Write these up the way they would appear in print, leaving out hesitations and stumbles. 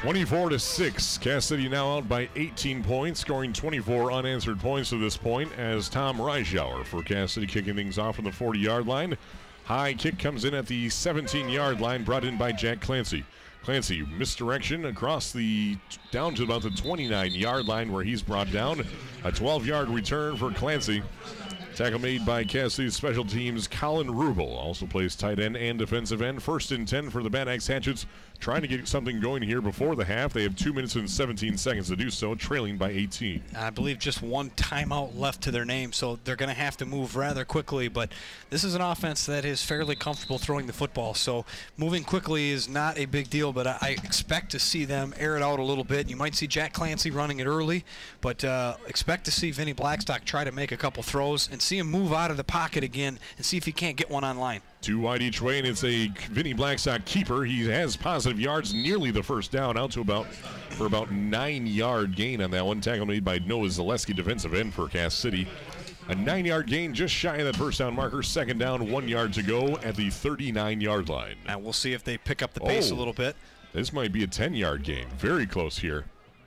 24-6. Cass City now out by 18 points, scoring 24 unanswered points to this point as Tom Reischauer for Cass City kicking things off from the 40-yard line. High kick comes in at the 17-yard line, brought in by Jack Clancy. Clancy, misdirection across down to about the 29-yard line where he's brought down. A 12-yard return for Clancy. Tackle made by Cass City's special teams, Colin Rubel. Also plays tight end and defensive end. 1st and 10 for the Bad Axe Hatchets. Trying to get something going here before the half. They have 2 minutes and 17 seconds to do so, trailing by 18. I believe just one timeout left to their name, so they're going to have to move rather quickly. But this is an offense that is fairly comfortable throwing the football, so moving quickly is not a big deal, but I expect to see them air it out a little bit. You might see Jack Clancy running it early, but expect to see Vinny Blackstock try to make a couple throws and see him move out of the pocket again and see if he can't get one on line. 2 wide each way, and it's a Vinny Blackstock keeper. He has positive yards, nearly the first down, out to about 9-yard gain on that one. Tackle made by Noah Zaleski, defensive end for Cass City. A 9-yard gain, just shy of that first down marker. 2nd down, 1 yard to go at the 39-yard line. And we'll see if they pick up the pace a little bit. This might be a 10-yard gain. Very close here.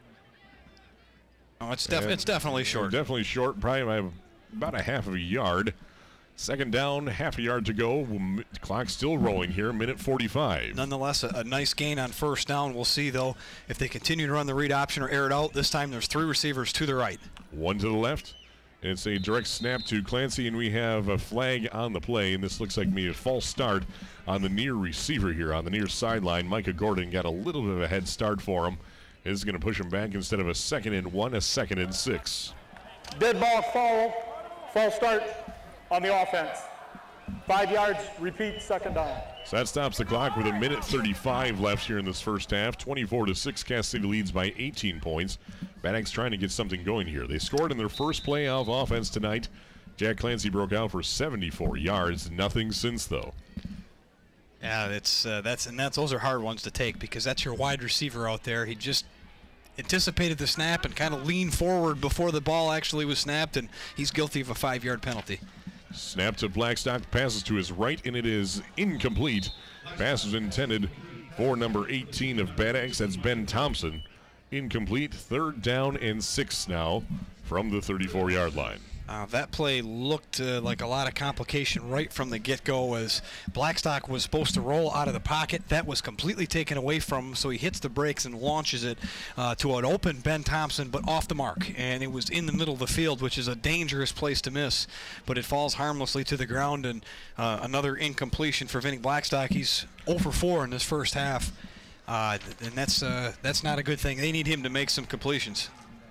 Oh, it's definitely short. Definitely short, probably about a half of a yard. 2nd down, half a yard to go. Clock still rolling here, minute 45. Nonetheless, a nice gain on 1st down. We'll see, though, if they continue to run the read option or air it out. This time there's 3 receivers to the right. 1 to the left. And it's a direct snap to Clancy, and we have a flag on the play. And this looks like maybe a false start on the near receiver here on the near sideline. Micah Gordon got a little bit of a head start for him. This is going to push him back instead of a 2nd and 1, a 2nd and 6. Dead ball, false start on the offense. 5 yards, repeat, 2nd down. So that stops the clock with a minute 35 left here in this first half. 24-6, Cass City leads by 18 points. Bad Axe trying to get something going here. They scored in their first play of offense tonight. Jack Clancy broke out for 74 yards. Nothing since, though. Yeah, those are hard ones to take because that's your wide receiver out there. He just anticipated the snap and kind of leaned forward before the ball actually was snapped, and he's guilty of a 5-yard penalty. Snap to Blackstock, passes to his right, and it is incomplete. Pass was intended for number 18 of Bad Axe. That's Ben Thompson. Incomplete. 3rd down and 6 now from the 34-yard line. That play looked like a lot of complication right from the get-go as Blackstock was supposed to roll out of the pocket. That was completely taken away from him, so he hits the brakes and launches it to an open Ben Thompson, but off the mark. And it was in the middle of the field, which is a dangerous place to miss, but it falls harmlessly to the ground, and another incompletion for Vinny Blackstock. He's 0 for 4 in this first half, and that's not a good thing. They need him to make some completions.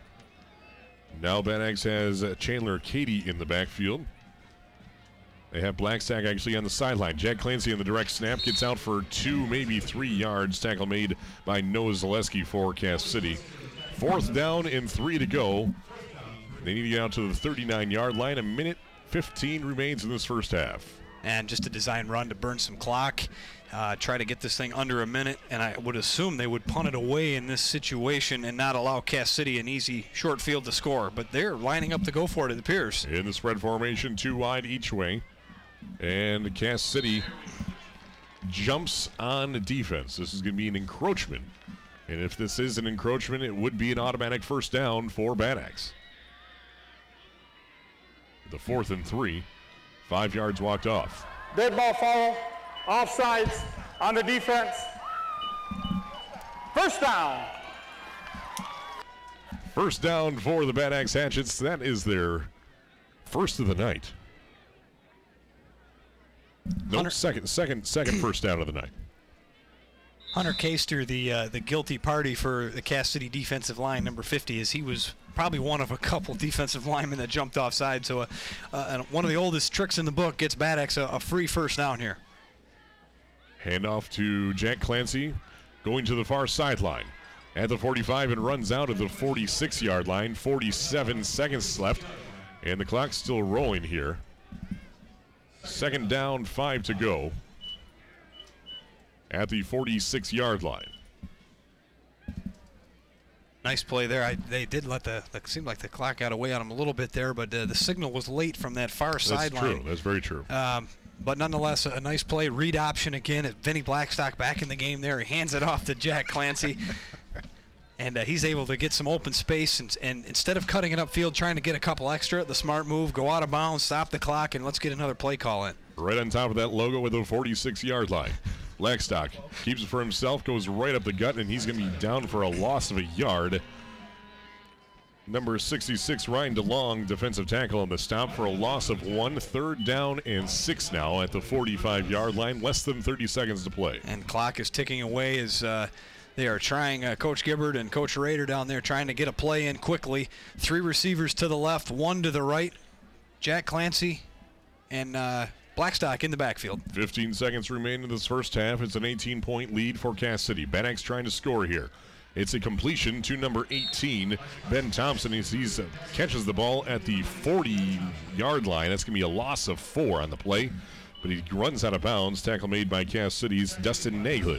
Now Bad Axe has Chandler Cady in the backfield. They have Blackstock actually on the sideline. Jack Clancy on the direct snap gets out for 2, maybe 3 yards. Tackle made by Noah Zaleski for Cass City. 4th down and 3 to go. They need to get out to the 39-yard line. A minute 15 remains in this first half. And just a design run to burn some clock. Try to get this thing under a minute, and I would assume they would punt it away in this situation and not allow Cass City an easy short field to score. But they're lining up to go for it appears. In the spread formation, 2 wide each way. And Cass City jumps on defense. This is going to be an encroachment. And if this is an encroachment, it would be an automatic 1st down for Bad Axe. The 4th and 3. 5 yards walked off. Dead ball, offsides on the defense. 1st down. 1st down for the Bad Axe Hatchets. That is their first of the night. No, second 1st down of the night. Hunter Caster, the guilty party for the Cass City defensive line, number 50, as he was probably one of a couple defensive linemen that jumped offside. So one of the oldest tricks in the book gets Bad Axe a free 1st down here. Handoff to Jack Clancy, going to the far sideline. At the 45 and runs out at the 46-yard line. 47 seconds left, and the clock's still rolling here. 2nd down, 5 to go at the 46-yard line. Nice play there. They did let seemed like the clock got away on them a little bit there, but the signal was late from that far sideline. That's true. That's very true. But nonetheless, a nice play. Read option again. Vinny Blackstock back in the game there. He hands it off to Jack Clancy. And he's able to get some open space, and instead of cutting it upfield, trying to get a couple extra, the smart move, go out of bounds, stop the clock, and let's get another play call in. Right on top of that logo with the 46-yard line. Blackstock keeps it for himself, goes right up the gut, and he's going to be down for a loss of a yard. Number 66, Ryan DeLong, defensive tackle on the stop for a loss of 1. 3rd down and 6 now at the 45-yard line. Less than 30 seconds to play. And clock is ticking away as they are trying, Coach Gibbard and Coach Rader down there trying to get a play in quickly. 3 receivers to the left, 1 to the right. Jack Clancy and Blackstock in the backfield. 15 seconds remain in this first half. It's an 18-point lead for Cass City. Bad Axe trying to score here. It's a completion to number 18, Ben Thompson. He catches the ball at the 40-yard line. That's going to be a loss of 4 on the play, but he runs out of bounds. Tackle made by Cass City's Dustin Nagley.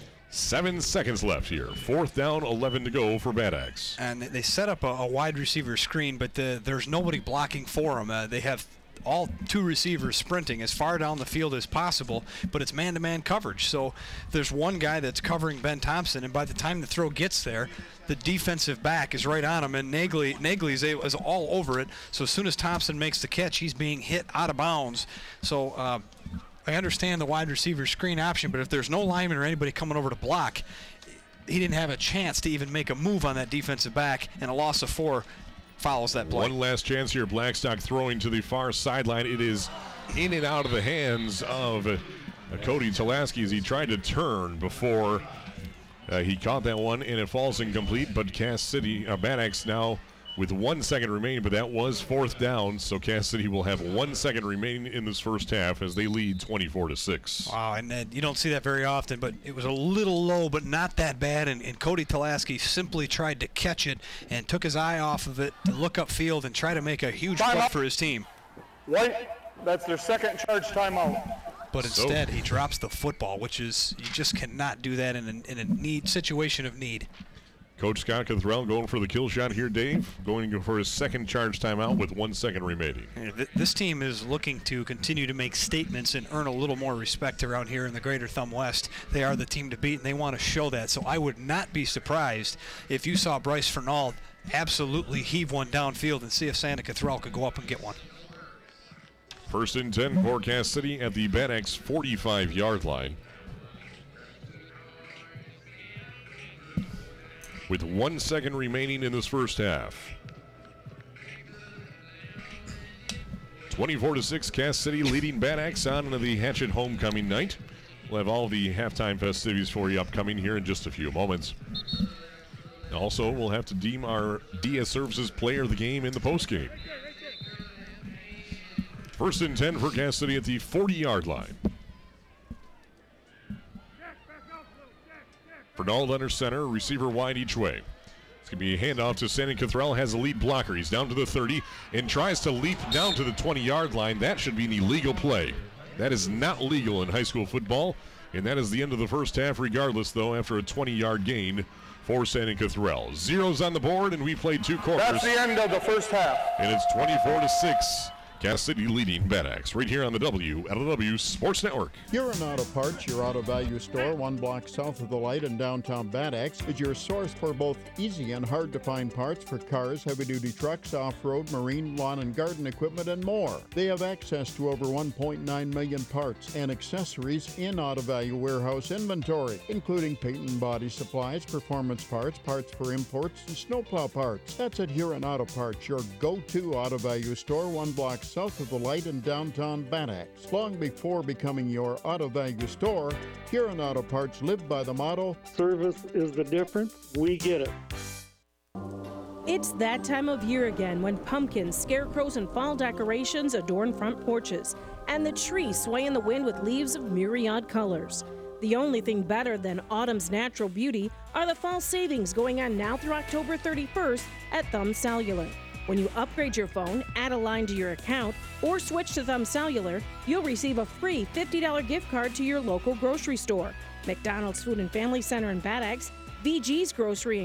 7 seconds left here. 4th down, 11 to go for Bad Axe. And they set up a wide receiver screen, but there's nobody blocking for them. They have all 2 receivers sprinting as far down the field as possible, but it's man-to-man coverage. So there's one guy that's covering Ben Thompson, and by the time the throw gets there, the defensive back is right on him, and Nagley is all over it. So as soon as Thompson makes the catch, he's being hit out of bounds. So I understand the wide receiver screen option, but if there's no lineman or anybody coming over to block, he didn't have a chance to even make a move on that defensive back, and a loss of 4 follows that play. One last chance here. Blackstock throwing to the far sideline. It is in and out of the hands of Cody Tulaski as he tried to turn before he caught that one, and it falls incomplete. But Cass City, Bad Axe now with 1 second remaining, but that was 4th down. So Cass City will have 1 second remaining in this first half as they lead 24-6. Wow, and you don't see that very often, but it was a little low, but not that bad. And Cody Tulaski simply tried to catch it and took his eye off of it to look upfield and try to make a huge play for his team. White, that's their second charge timeout. But instead, he drops the football, which is, you just cannot do that in a situation of need. Coach Scott Cothrell going for the kill shot here, Dave. Going for his second charge timeout with 1 second remaining. This team is looking to continue to make statements and earn a little more respect around here in the Greater Thumb West. They are the team to beat, and they want to show that. So I would not be surprised if you saw Bryce Fernald absolutely heave one downfield and see if Santa Cothrell could go up and get one. 1st and 10 for Cass City at the Bad Axe 45-yard line. With 1 second remaining in this first half. 24-6, Cass City leading Bad Axe on into the Hatchet homecoming night. We'll have all the halftime festivities for you upcoming here in just a few moments. Also, we'll have to deem our DS Services player of the game in the postgame. 1st and 10 for Cass City at the 40-yard line. Fernald under center, receiver wide each way. It's going to be a handoff to Santa Cothrell, has a lead blocker. He's down to the 30 and tries to leap down to the 20-yard line. That should be an illegal play. That is not legal in high school football, and that is the end of the first half regardless, though, after a 20-yard gain for Santa Cothrell. Zeros on the board, and we played 2 quarters. That's the end of the first half. And it's 24-6. Cass City leading Bad Axe right here on the WLW Sports Network. Huron Auto Parts, your auto value store, 1 block south of the light in downtown Bad Axe, is your source for both easy and hard-to-find parts for cars, heavy-duty trucks, off-road, marine, lawn and garden equipment, and more. They have access to over 1.9 million parts and accessories in auto value warehouse inventory, including paint and body supplies, performance parts, parts for imports, and snowplow parts. That's at Huron Auto Parts, your go-to auto value store, 1 block south of the light in downtown Bad Axe. Long before becoming your auto value store, Huron Auto Parts lived by the motto, service is the difference, we get it. It's that time of year again when pumpkins, scarecrows, and fall decorations adorn front porches, and the trees sway in the wind with leaves of myriad colors. The only thing better than autumn's natural beauty are the fall savings going on now through October 31st at Thumb Cellular. When you upgrade your phone, add a line to your account, or switch to Thumb Cellular, you'll receive a free $50 gift card to your local grocery store. McDonald's Food and Family Center in Bad Axe, VG's Grocery